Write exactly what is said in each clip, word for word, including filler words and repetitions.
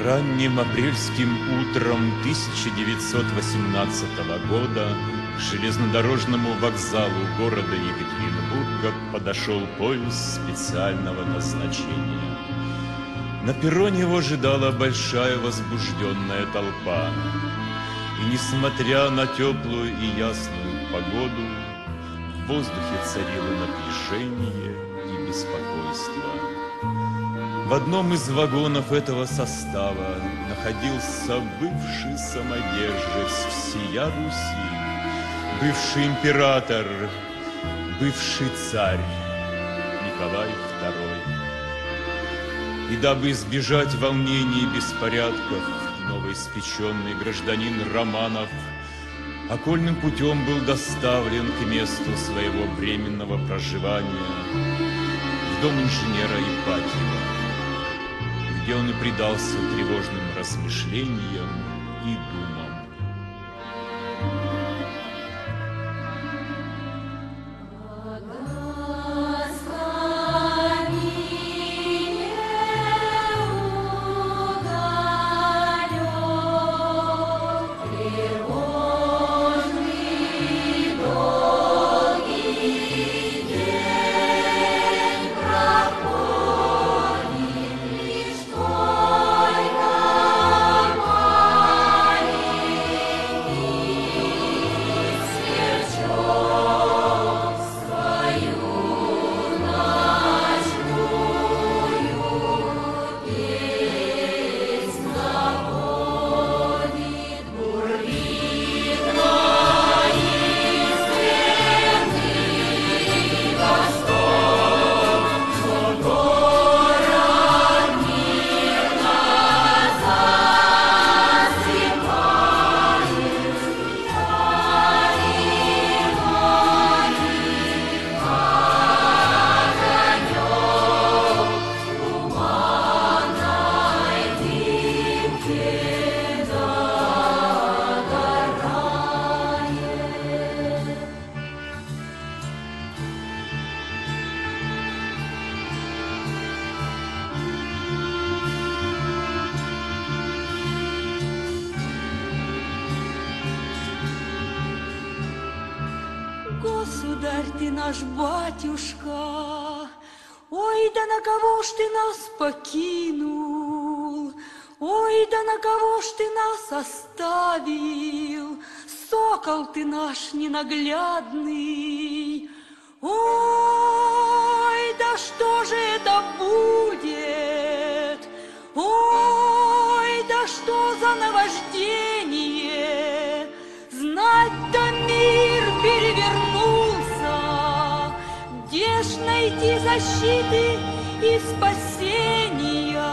Ранним апрельским утром тысяча девятьсот восемнадцатого года к железнодорожному вокзалу города Екатеринбурга подошел поезд специального назначения. На перроне его ожидала большая возбужденная толпа. И несмотря на теплую и ясную погоду, в воздухе царило напряжение и беспокойство. В одном из вагонов этого состава находился бывший самодержец всея Руси, бывший император, бывший царь Николай второй. И дабы избежать волнений и беспорядков, новоиспеченный гражданин Романов окольным путем был доставлен к месту своего временного проживания в дом инженера Ипатьева, где он и предался тревожным размышлениям и думам. Государь ты наш, батюшка, ой, да на кого ж ты нас покинул? Ой, да на кого ж ты нас оставил? Сокол ты наш ненаглядный. Ой, да что же это будет? Ой, да что за наваждение? Знать-то мир перевернулся, где ж найти защиты и спасения?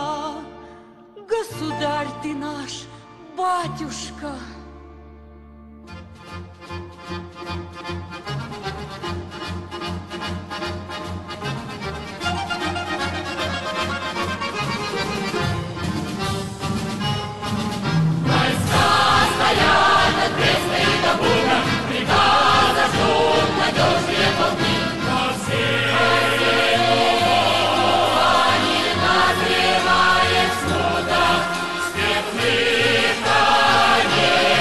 Государь ты наш, батюшка. Назревает смута степных коней.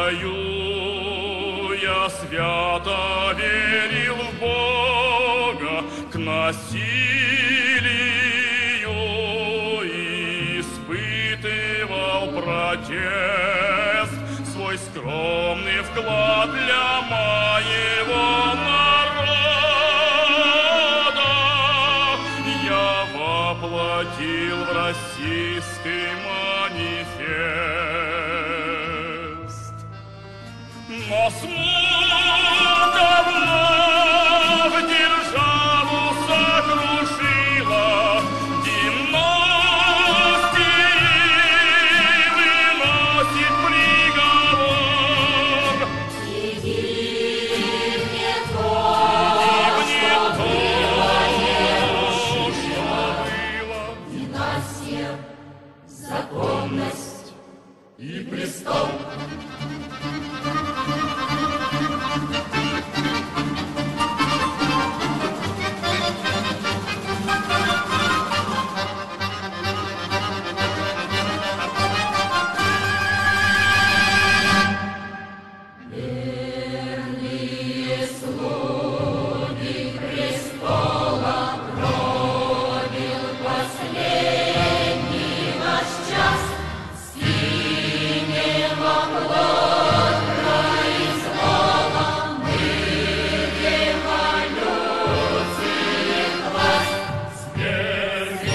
свою я свято верил в Бога, к насилию испытывал протест, свой скромный вклад для моего народа я воплотил в российский манифест. Но смута вновь державу сокрушила, династии выносит приговор. И гибнет то, Гибнет то, что было. династия, законность и престол. Верные слуги престола, пробил последний наш час. Синего плоть произвола мы революции класс. Смерть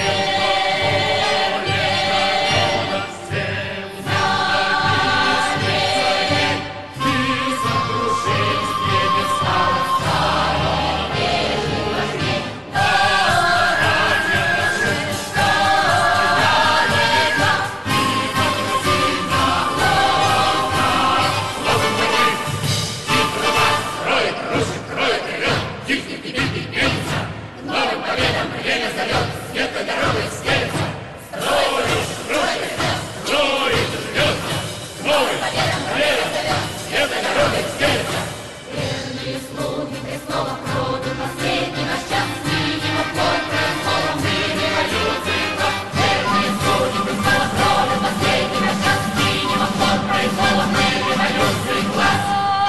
Верные слуги престола, пробил последний наш час. Синего плоть произвола мы революции класс. Верные слуги престола, пробил последний наш час. Синего плоть произвола мы революции класс.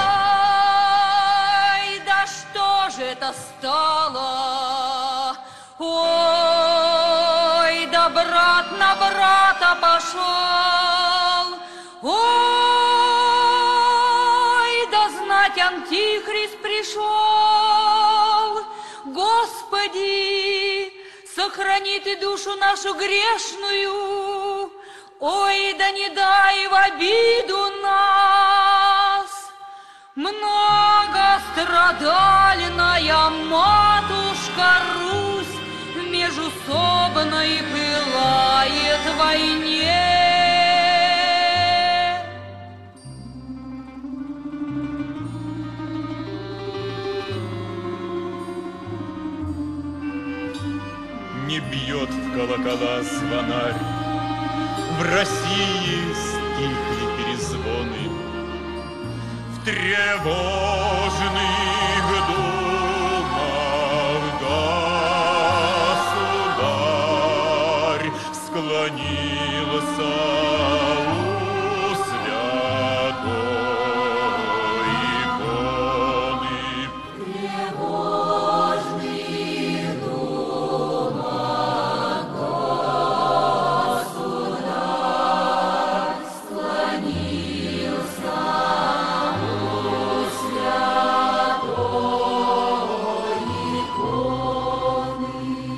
Ой, да что же это стало? Ой, да брат на брата пошел. Ой, да знать антихрист пришел. Господи, сохрани ты душу нашу грешную. Ой, да не дай в обиду нас. Многострадальная матушка Русь в межусобной пылает войне. Не бьет в колокола звонарь, в России стихли перезвоны, в тревожных думах государь склонился у святой иконы. Тревожных думах государь склонился у святой иконы.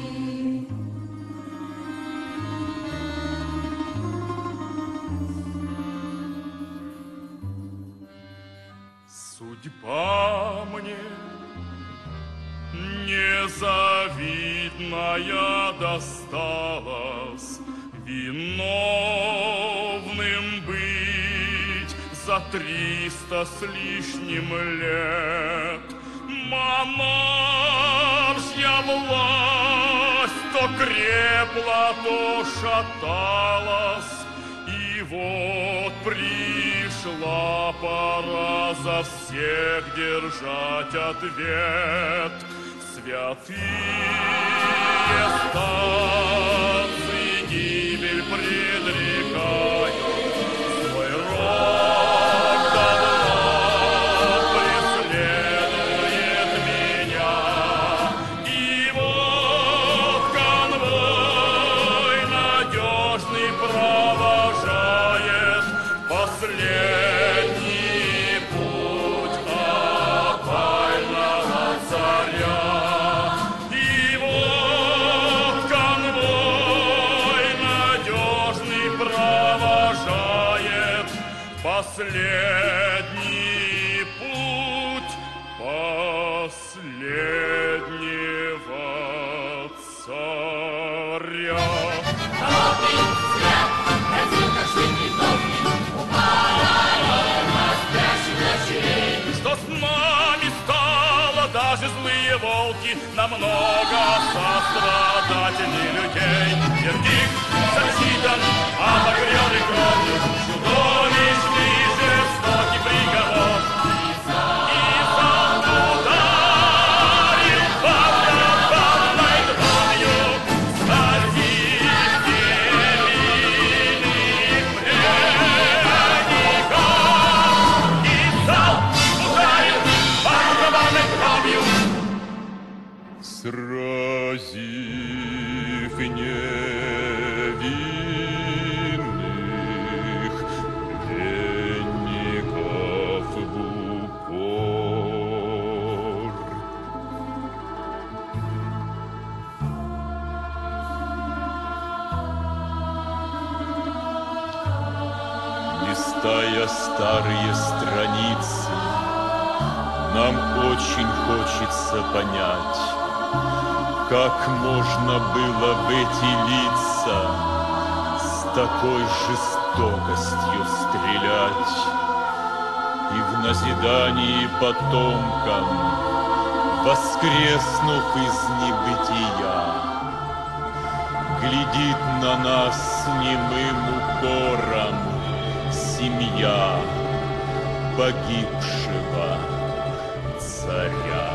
судьба мне незавидная досталась, виновным быть за триста с лишним лет. Монаршья власть то крепла, то шаталась, и вот пришла пора за всех держать ответ. Святые станции гибель предрекают, свой род последний путь последнего царя. Что с нами стало, даже злые волки намного сострадательней людей. Вердикт зачитан, обогренный кровью, чудовищный жестокий приговор. И сам ударил по барабанной дробью стальных невинных пленников. И сам ударил по барабанной дробью, сразив невинных пленников в упор. Листая старые страницы, нам очень хочется понять, как можно было в эти лица с такой жестокостью стрелять. И в назидании потомкам, воскреснув из небытия, глядит на нас с немым укором семья погибшего царя.